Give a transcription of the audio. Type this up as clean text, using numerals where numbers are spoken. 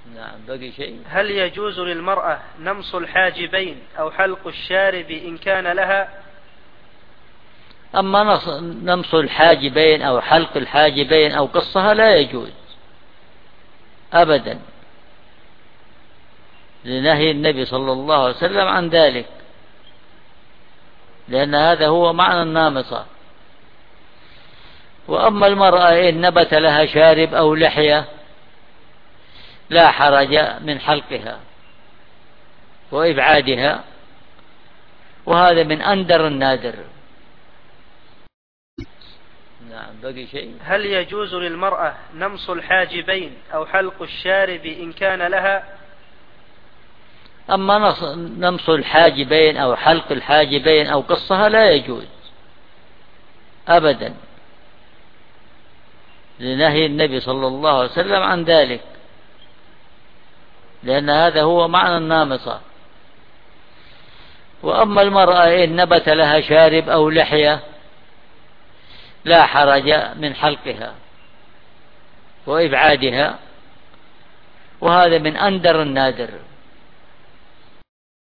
نعم. بقي شيء. هل يجوز للمرأة نمص الحاجبين أو حلق الشارب إن كان لها؟ أما نمص الحاجبين أو حلق الحاجبين أو قصها لا يجوز أبدا، لنهي النبي صلى الله عليه وسلم عن ذلك، لأن هذا هو معنى النامصة. وأما المرأة إن نبت لها شارب أو لحية لا حرج من حلقها وإبعادها، وهذا من أندر النادر. نعم. بقي شيء. هل يجوز للمرأة نمص الحاجبين أو حلق الشارب إن كان لها؟ أما نمص الحاجبين أو حلق الحاجبين أو قصها لا يجوز أبدا، لنهي النبي صلى الله عليه وسلم عن ذلك، لأن هذا هو معنى النامصة. وأما المرأة إن نبت لها شارب أو لحية لا حرج من حلقها وإبعادها، وهذا من أندر النادر.